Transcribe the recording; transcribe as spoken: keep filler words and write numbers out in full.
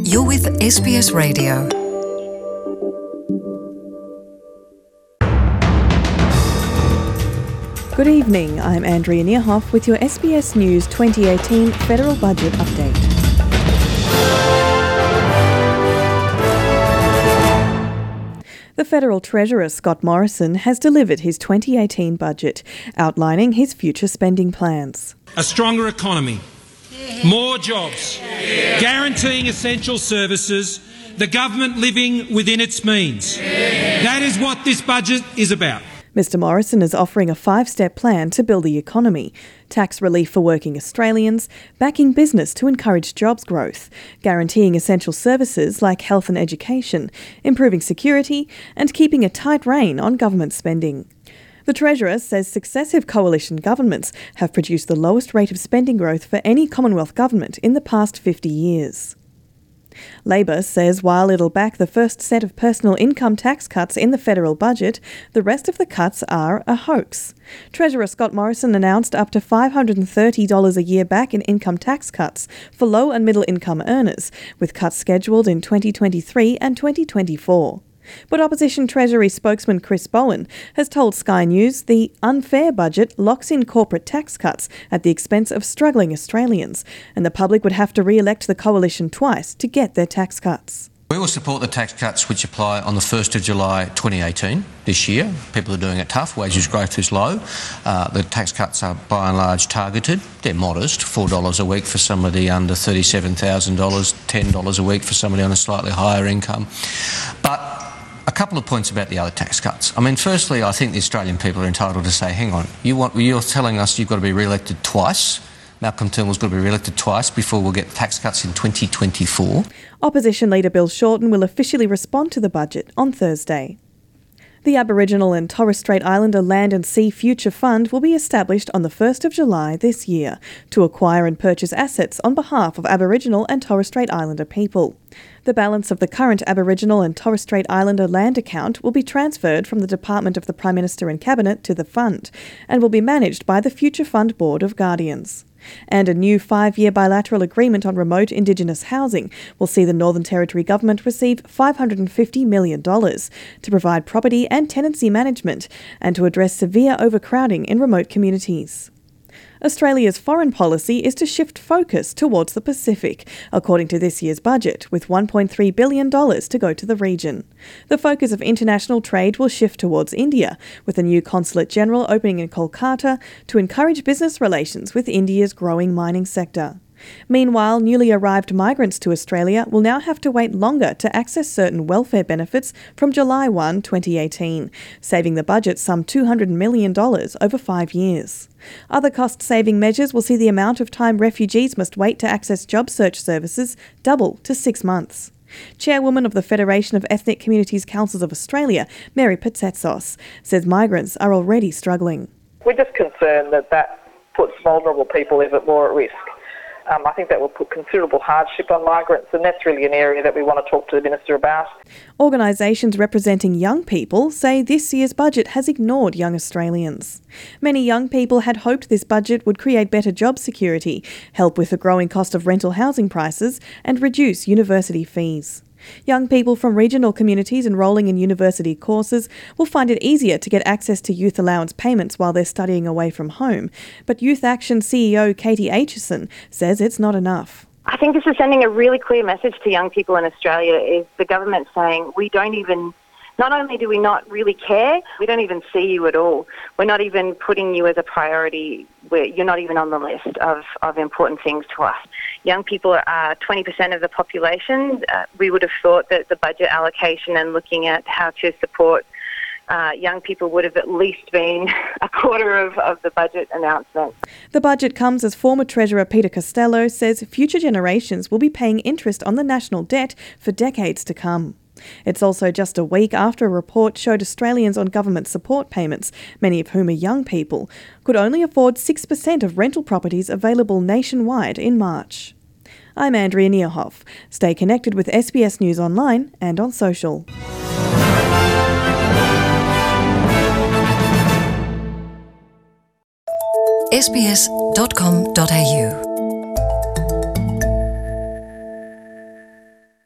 You're with S B S Radio. Good evening, I'm Andrea Neerhoff with your S B S News twenty eighteen Federal Budget Update. The Federal Treasurer, Scott Morrison, has delivered his twenty eighteen budget, outlining his future spending plans. A stronger economy, more jobs, guaranteeing essential services, the government living within its means. That is what this budget is about. Mister Morrison is offering a five-step plan to build the economy: tax relief for working Australians, backing business to encourage jobs growth, guaranteeing essential services like health and education, improving security, and keeping a tight rein on government spending. The Treasurer says successive coalition governments have produced the lowest rate of spending growth for any Commonwealth government in the past fifty years. Labor says while it'll back the first set of personal income tax cuts in the federal budget, the rest of the cuts are a hoax. Treasurer Scott Morrison announced up to five hundred thirty dollars a year back in income tax cuts for low and middle income earners, with cuts scheduled in twenty twenty-three and twenty twenty-four. But Opposition Treasury spokesman Chris Bowen has told Sky News the unfair budget locks in corporate tax cuts at the expense of struggling Australians, and the public would have to re-elect the coalition twice to get their tax cuts. We will support the tax cuts which apply on the first of July twenty eighteen, this year. People are doing it tough, wages growth is low. Uh, the tax cuts are by and large targeted. They're modest, four dollars a week for somebody under thirty-seven thousand dollars, ten dollars a week for somebody on a slightly higher income. But a couple of points about the other tax cuts. I mean, firstly, I think the Australian people are entitled to say, hang on, you want, you're telling us you've got to be re-elected twice. Malcolm Turnbull's got to be re-elected twice before we'll get tax cuts in twenty twenty-four. Opposition Leader Bill Shorten will officially respond to the budget on Thursday. The Aboriginal and Torres Strait Islander Land and Sea Future Fund will be established on the first of July this year to acquire and purchase assets on behalf of Aboriginal and Torres Strait Islander people. The balance of the current Aboriginal and Torres Strait Islander land account will be transferred from the Department of the Prime Minister and Cabinet to the fund and will be managed by the Future Fund Board of Guardians. And a new five-year bilateral agreement on remote Indigenous housing will see the Northern Territory Government receive five hundred fifty million dollars to provide property and tenancy management and to address severe overcrowding in remote communities. Australia's foreign policy is to shift focus towards the Pacific, according to this year's budget, with one point three billion dollars to go to the region. The focus of international trade will shift towards India, with a new consulate general opening in Kolkata to encourage business relations with India's growing mining sector. Meanwhile, newly arrived migrants to Australia will now have to wait longer to access certain welfare benefits from July first, twenty eighteen, saving the budget some two hundred million dollars over five years. Other cost-saving measures will see the amount of time refugees must wait to access job search services double to six months. Chairwoman of the Federation of Ethnic Communities Councils of Australia, Mary Patsatsos, says migrants are already struggling. We're just concerned that that puts vulnerable people even more at risk. Um, I think that will put considerable hardship on migrants, and that's really an area that we want to talk to the Minister about. Organisations representing young people say this year's budget has ignored young Australians. Many young people had hoped this budget would create better job security, help with the growing cost of rental housing prices, and reduce university fees. Young people from regional communities enrolling in university courses will find it easier to get access to youth allowance payments while they're studying away from home. But Youth Action C E O Katie Aitchison says it's not enough. I think this is sending a really clear message to young people in Australia, is the government saying we don't even, not only do we not really care, we don't even see you at all. We're not even putting you as a priority. We're, you're not even on the list of, of important things to us. Young people are twenty percent of the population. Uh, we would have thought that the budget allocation and looking at how to support uh, young people would have at least been a quarter of, of the budget announcement. The budget comes as former Treasurer Peter Costello says future generations will be paying interest on the national debt for decades to come. It's also just a week after a report showed Australians on government support payments, many of whom are young people, could only afford six percent of rental properties available nationwide in March. I'm Andrea Neerhoff. Stay connected with S B S News online and on social. s b s dot com dot a u